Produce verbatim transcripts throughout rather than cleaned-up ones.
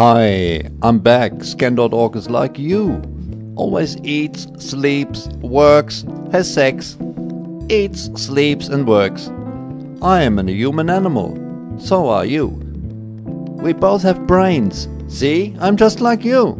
Hi, I'm back. Scan dot org is like you. Always eats, sleeps, works, has sex. Eats, sleeps and works. I am a human animal. So are you. We both have brains. See, I'm just like you.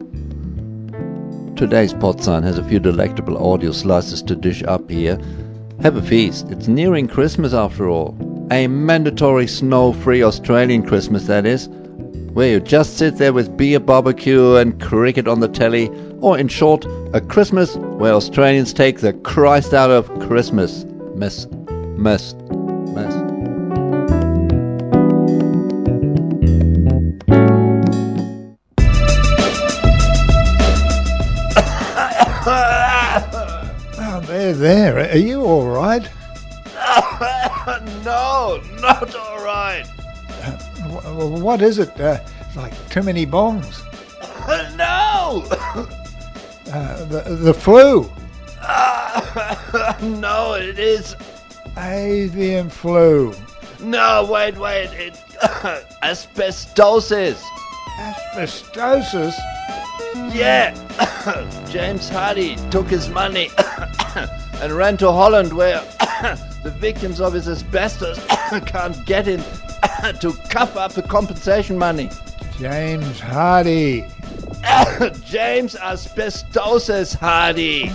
Today's pod sign has a few delectable audio slices to dish up here. Have a feast. It's nearing Christmas after all. A mandatory snow-free Australian Christmas, that is. Where you just sit there with beer, barbecue and cricket on the telly, or in short, a Christmas where Australians take the Christ out of Christmas. Mess, mess, mess. Oh, there, there. Are you all right? No, not all right. Uh, what is it? Uh, like too many bongs? No! Uh, the, the flu? No, it is... Avian flu. No, wait, wait. It's asbestosis. Asbestosis? Yeah. James Hardy took his money and ran to Holland where the victims of his asbestos can't get him to cough up the compensation money. James Hardy. James Asbestosis Hardy.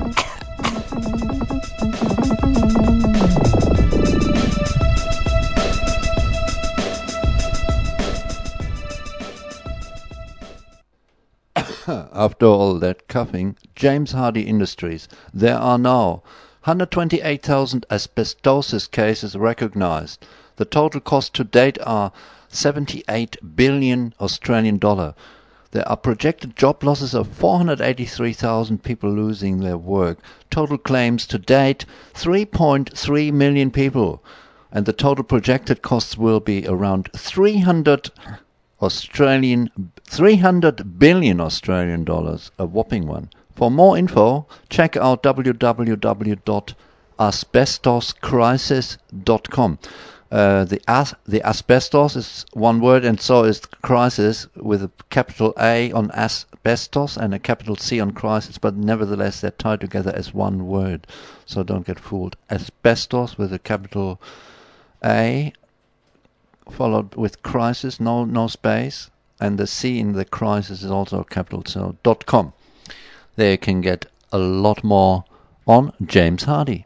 After all that coughing, James Hardy Industries, there are now one hundred twenty-eight thousand asbestosis cases recognized. The total cost to date are seventy-eight billion Australian dollar. There are projected job losses of four hundred eighty-three thousand people losing their work. Total claims to date three point three million people. And the total projected costs will be around three hundred Australian three hundred billion Australian dollars, a whopping one. For more info, check out w w w dot asbestos crisis dot com. Uh, the as, the asbestos is one word, and so is crisis with a capital A on asbestos and a capital C on crisis, but nevertheless they're tied together as one word, so don't get fooled. Asbestos with a capital A followed with crisis, no no space, and the C in the crisis is also a capital, so dot com. There you can get a lot more on James Hardy.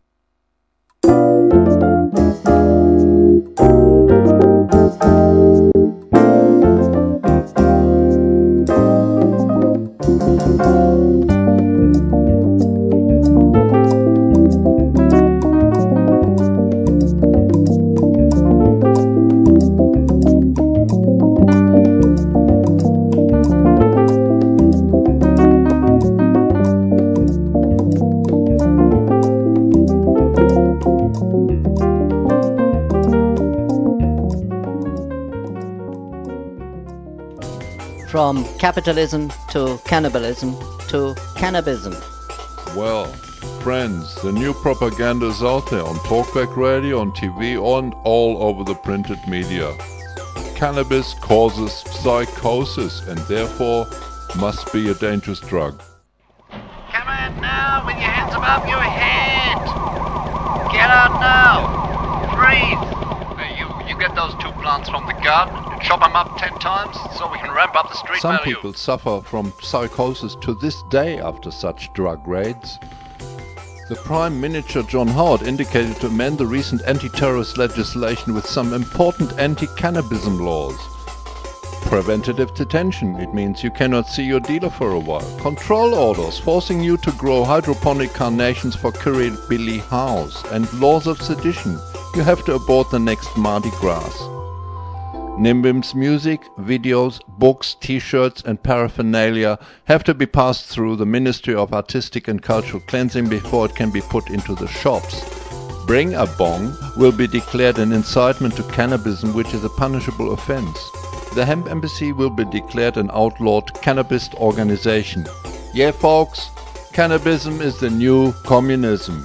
From capitalism to cannibalism to cannabism. Well, friends, the new propaganda is out there on talkback radio, on T V, and all over the printed media. Cannabis causes psychosis and therefore must be a dangerous drug. Come out now with your hands above your head. Get out now. Breathe. Hey, you, you get those two plants from the garden, chop them up ten times so we can ramp up the street Some value. people suffer from psychosis to this day after such drug raids. The Prime Minister John Howard indicated to amend the recent anti-terrorist legislation with some important anti-cannabism laws. Preventative detention, it means you cannot see your dealer for a while. Control orders forcing you to grow hydroponic carnations for Kirribilli House. And laws of sedition, you have to abort the next Mardi Gras. Nimbim's music, videos, books, t-shirts and paraphernalia have to be passed through the Ministry of Artistic and Cultural Cleansing before it can be put into the shops. Bring a bong will be declared an incitement to cannabism, which is a punishable offense. The Hemp Embassy will be declared an outlawed cannabis organization. Yeah, folks, cannabism is the new communism.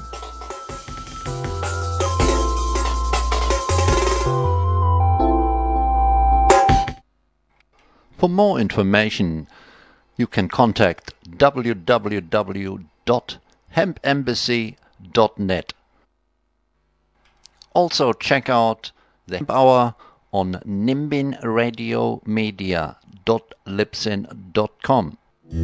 For more information, you can contact w w w dot hemp embassy dot net. Also check out the Hemp Hour on nimbin radio media dot libsyn dot com.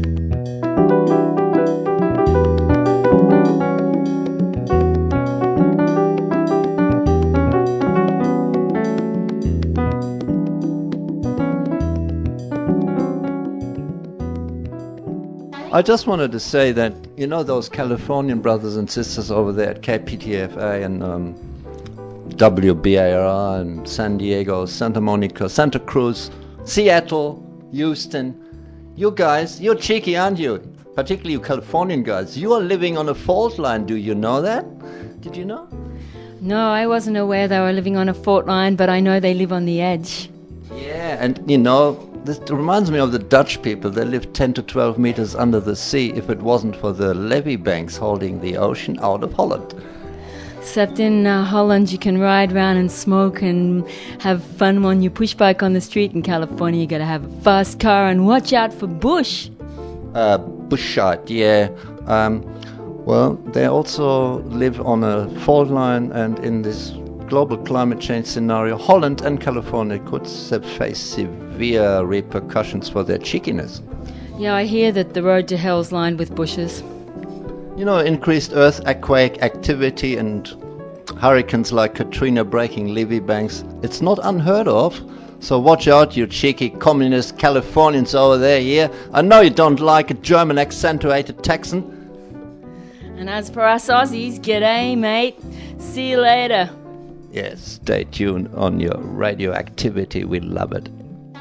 I just wanted to say that, you know, those Californian brothers and sisters over there at K P T F A and um, W B A R and San Diego, Santa Monica, Santa Cruz, Seattle, Houston, you guys, you're cheeky, aren't you? Particularly you Californian guys. You are living on a fault line, do you know that? Did you know? No, I wasn't aware they were living on a fault line, but I know they live on the edge. Yeah, and you know, this reminds me of the Dutch people. They live ten to twelve meters under the sea if it wasn't for the levee banks holding the ocean out of Holland. Except in uh, Holland you can ride around and smoke and have fun on your push bike on the street. In California you gotta have a fast car and watch out for bush. Uh, bushite, yeah. Um, well, they also live on a fault line, and in this global climate change scenario, Holland and California could face severe repercussions for their cheekiness. Yeah, I hear that the road to hell's lined with bushes. You know, increased earthquake activity and hurricanes like Katrina breaking levee banks, it's not unheard of. So watch out, you cheeky communist Californians over there, yeah? I know you don't like a German accentuated Texan. And as for us Aussies, g'day mate, see you later. Yes, stay tuned on your radioactivity, we love it.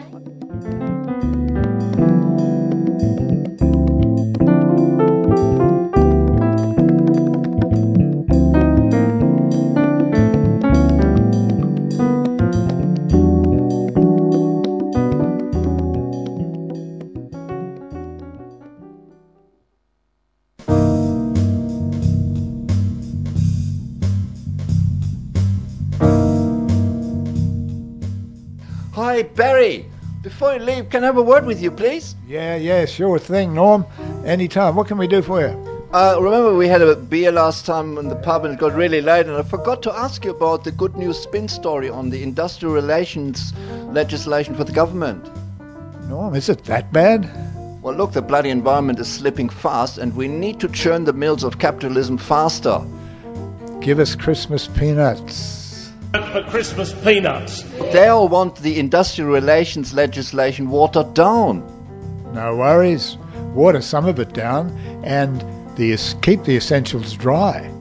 Hi, Barry. Before you leave, can I have a word with you, please? Yeah, yeah, sure thing, Norm. Anytime. What can we do for you? Uh, remember we had a beer last time in the pub and it got really late, and I forgot to ask you about the good news spin story on the industrial relations legislation for the government. Norm, is it that bad? Well, look, the bloody environment is slipping fast and we need to churn the mills of capitalism faster. Give us Christmas peanuts. For Christmas peanuts. They all want the industrial relations legislation watered down. No worries. Water some of it down and the, keep the essentials dry.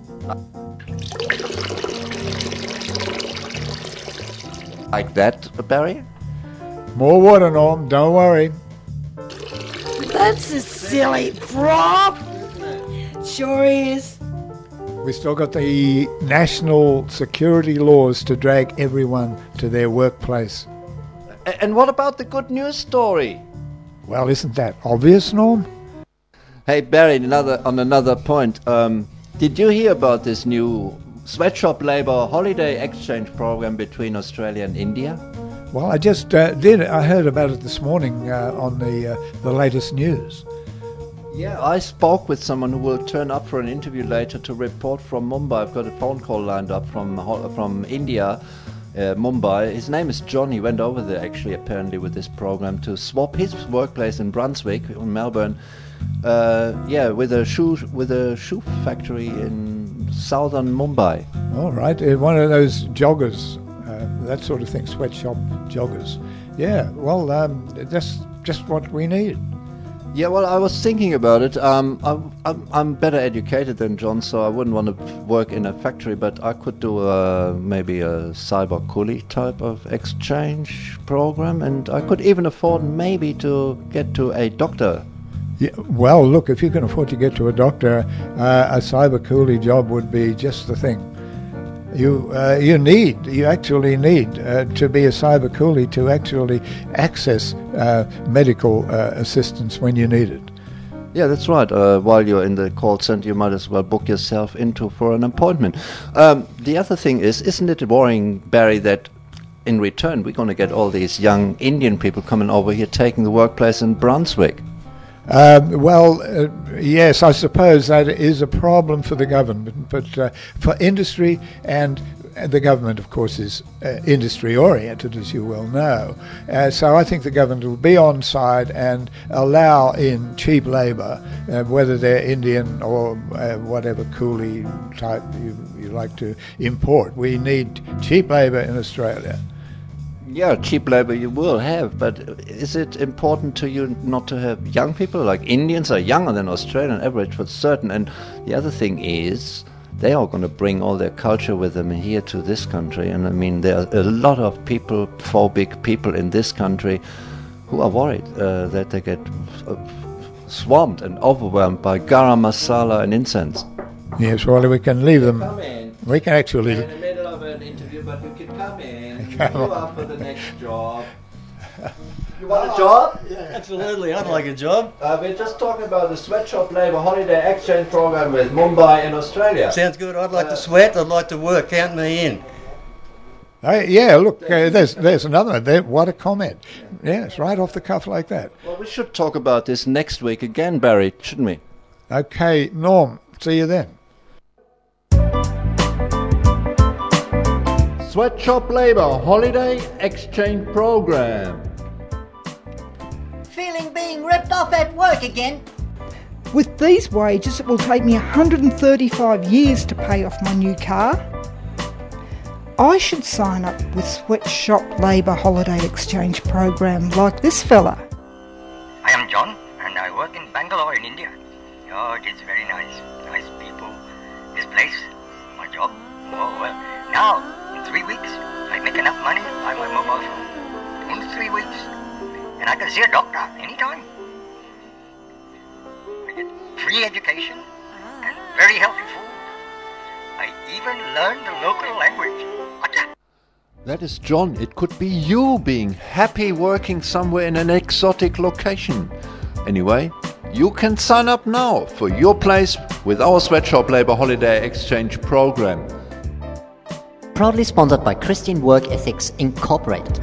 Like that, Barry? More water, Norm. Don't worry. That's a silly prop. Sure is. We still got the national security laws to drag everyone to their workplace. A- and what about the good news story? Well, isn't that obvious, Norm? Hey, Barry, another, on another point, um, did you hear about this new sweatshop labour holiday exchange program between Australia and India? Well, I just uh, did. I heard about it this morning uh, on the uh, the latest news. Yeah, I spoke with someone who will turn up for an interview later to report from Mumbai. I've got a phone call lined up from from India, uh, Mumbai. His name is John. He went over there actually, apparently, with this program to swap his workplace in Brunswick, in Melbourne, uh, yeah, with a shoe with a shoe factory in southern Mumbai. All right, uh, one of those joggers, uh, that sort of thing, sweatshop joggers. Yeah, well, um, that's just what we need. Yeah, well, I was thinking about it. Um, I'm, I'm, I'm better educated than John, so I wouldn't want to work in a factory, but I could do a, maybe a cyber coolie type of exchange program, and I could even afford maybe to get to a doctor. Yeah, well, look, if you can afford to get to a doctor, uh, a cyber coolie job would be just the thing. You uh, you need, you actually need uh, to be a cyber coolie to actually access uh, medical uh, assistance when you need it. Yeah, that's right. Uh, while you're in the call center, you might as well book yourself into for an appointment. Um, the other thing is, isn't it worrying, Barry, that in return, we're going to get all these young Indian people coming over here taking the workplace in Brunswick. Um, well, uh, yes, I suppose that is a problem for the government, but uh, for industry, and the government, of course, is uh, industry-oriented, as you well know. Uh, so I think the government will be on side and allow in cheap labour, uh, whether they're Indian or uh, whatever coolie type you, you like to import. We need cheap labour in Australia. Yeah, cheap labor you will have, but is it important to you not to have young people? Like Indians are younger than Australian average for certain. And the other thing is, they are going to bring all their culture with them here to this country. And I mean, there are a lot of people, phobic people in this country who are worried uh, that they get uh, swamped and overwhelmed by garam masala and incense. Yes, well, we can leave them. Come in. We can actually... We're in the middle of an interview, but you can come in. You up for the next job. You want a job? Yeah, absolutely. I'd like a job. Uh, we're just talking about the sweatshop labour holiday exchange program with Mumbai in Australia. Sounds good. I'd like uh, to sweat. I'd like to work. Count me in. Uh, yeah, look, uh, there's there's another one there. What a comment. Yes, right off the cuff like that. Well, we should talk about this next week again, Barry, shouldn't we? Okay, Norm, see you then. Sweatshop Labour Holiday Exchange Program. Feeling being ripped off at work again? With these wages, it will take me one hundred thirty-five years to pay off my new car. I should sign up with Sweatshop Labour Holiday Exchange Program like this fella. I am John and I work in Bangalore in India. Oh, it is very nice. Nice people. This place, my job. Oh, well, now... Three weeks, I make enough money to buy my mobile phone. Only three weeks, and I can see a doctor anytime. I get free education and very healthy food. I even learn the local language. Acha. That is John. It could be you being happy working somewhere in an exotic location. Anyway, you can sign up now for your place with our Sweatshop Labour Holiday Exchange Program. Proudly sponsored by Christian Work Ethics Incorporated.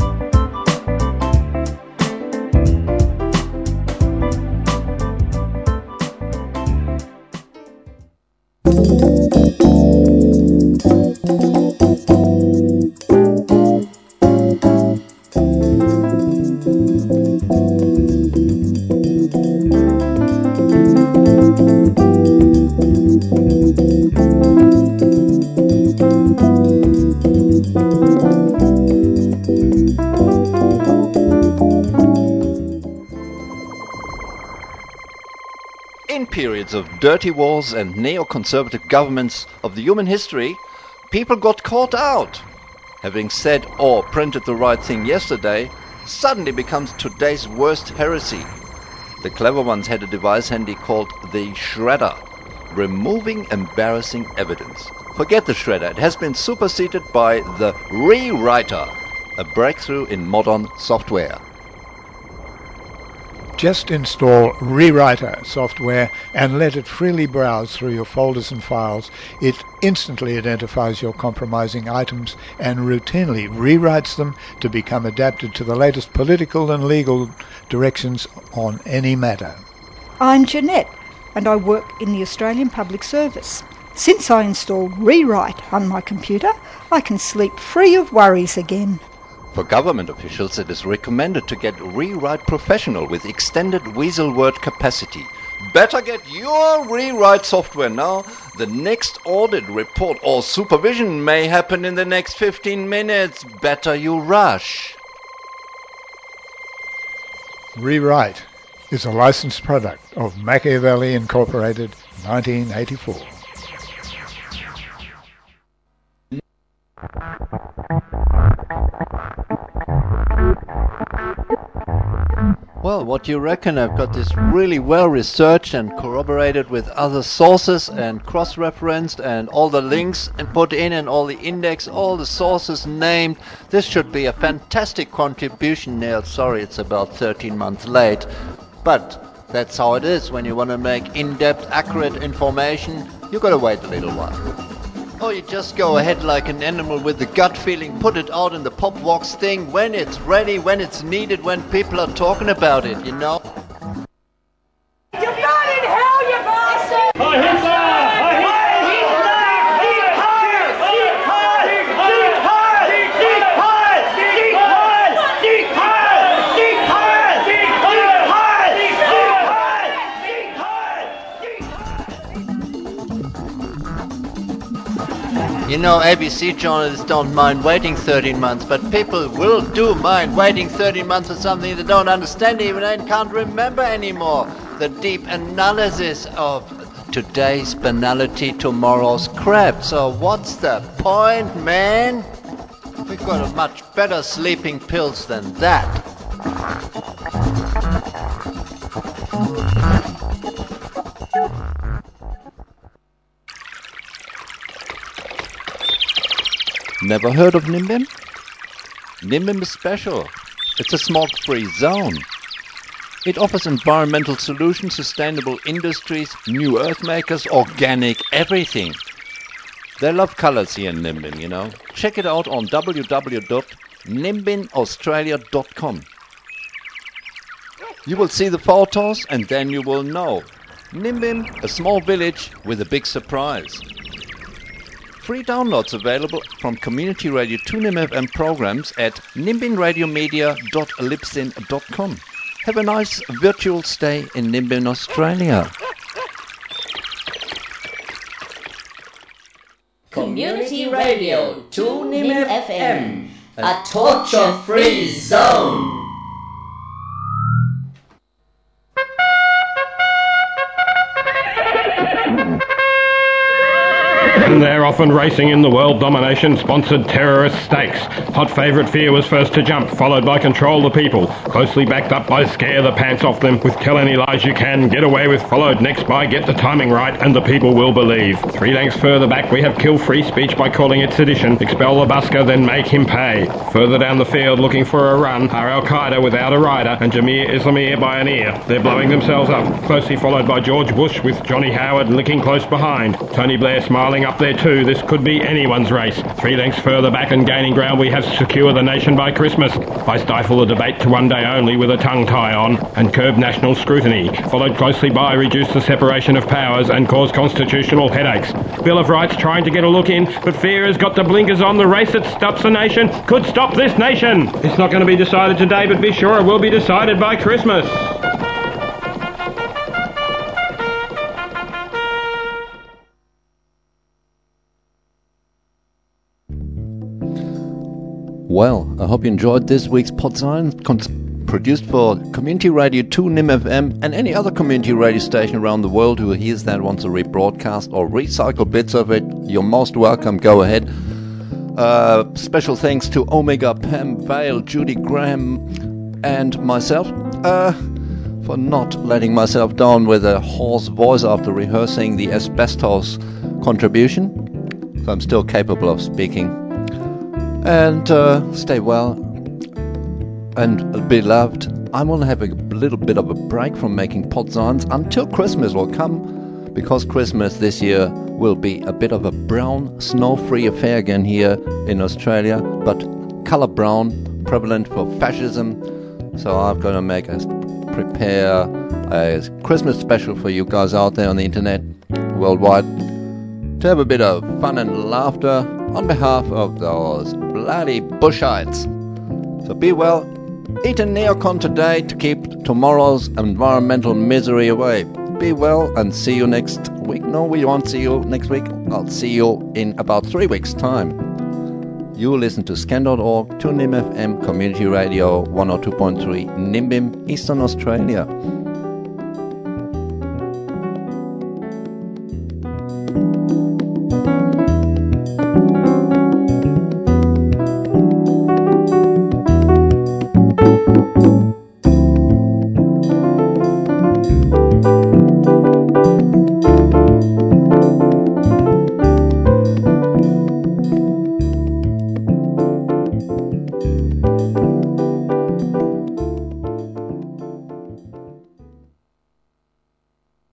In periods of dirty wars and neoconservative governments of the human history, people got caught out. Having said or printed the right thing yesterday suddenly becomes today's worst heresy. The clever ones had a device handy called the shredder, removing embarrassing evidence. Forget the shredder, it has been superseded by the rewriter, a breakthrough in modern software. Just install Rewriter software and let it freely browse through your folders and files. It instantly identifies your compromising items and routinely rewrites them to become adapted to the latest political and legal directions on any matter. I'm Jeanette and I work in the Australian Public Service. Since I installed Rewrite on my computer, I can sleep free of worries again. For government officials, it is recommended to get Rewrite Professional with extended weasel word capacity. Better get your Rewrite software now. The next audit report or supervision may happen in the next fifteen minutes. Better you rush. Rewrite is a licensed product of Machiavelli Incorporated, nineteen eighty-four. Well, what do you reckon? I've got this really well researched and corroborated with other sources and cross-referenced and all the links and put in and all the index, all the sources named. This should be a fantastic contribution, Neil. Sorry, it's about thirteen months late. But that's how it is when you want to make in-depth, accurate information. You've got to wait a little while. Or you just go ahead like an animal with the gut feeling, put it out in the pop wax thing when it's ready, when it's needed, when people are talking about it, you know? You're not in hell, you bastard! Hi, Hitler! You know, A B C journalists don't mind waiting thirteen months, but people will do mind waiting thirteen months for something they don't understand even and can't remember anymore. The deep analysis of today's banality, tomorrow's crap. So what's the point, man? We've got a much better sleeping pills than that. Never heard of Nimbin? Nimbin is special. It's a smoke-free zone. It offers environmental solutions, sustainable industries, new earth makers, organic everything. They love colors here in Nimbin, you know. Check it out on w w w dot nimbin australia dot com. You will see the photos and then you will know. Nimbin, a small village with a big surprise. Free downloads available from Community Radio two N I M F M programs at nimbin radio media dot libsyn dot com. Have a nice virtual stay in Nimbin, Australia. Community Radio two N I M F M, a torture-free zone. And they're often racing in the world domination-sponsored terrorist stakes. Hot favourite Fear was first to jump, followed by Control the People, closely backed up by Scare the Pants Off Them, with Tell Any Lies You Can, Get Away With, followed next by Get the Timing Right, and The People Will Believe. Three lengths further back we have Kill Free Speech by calling it sedition, Expel the Busker, then Make Him Pay. Further down the field looking for a run are Al-Qaeda Without a Rider and Jamir Islamir by an Ear. They're blowing themselves up, closely followed by George Bush with Johnny Howard licking close behind. Tony Blair smiling up there too. This could be anyone's race. Three lengths further back and gaining ground we have Secure the Nation by Christmas. I stifle the debate to one day only with a tongue tie on and curb national scrutiny, followed closely by Reduce the Separation of Powers and Cause Constitutional Headaches. Bill of Rights trying to get a look in, but Fear has got the blinkers on. The race that stops the nation could stop this nation. It's not going to be decided today, but be sure it will be decided by Christmas. Well, I hope you enjoyed this week's Pod Science, con- produced for Community Radio two N I M F M and any other community radio station around the world who hears that wants to rebroadcast or recycle bits of it. You're most welcome. Go ahead. Uh, special thanks to Omega, Pam, Vale, Judy Graham, and myself uh, for not letting myself down with a hoarse voice after rehearsing the asbestos contribution. So I'm still capable of speaking. And uh, stay well and be loved. I'm going to have a little bit of a break from making pod signs until Christmas will come, because Christmas this year will be a bit of a brown, snow-free affair again here in Australia, but color brown, prevalent for fascism. So I'm going to make us prepare a Christmas special for you guys out there on the internet worldwide to have a bit of fun and laughter on behalf of those bloody Bushites. So be well, eat a neocon today to keep tomorrow's environmental misery away. Be well and see you next week. No, we won't see you next week. I'll see you in about three weeks' time. You listen to scan dot org, two N I M F M Community Radio one oh two point three, Nimbin, Eastern Australia.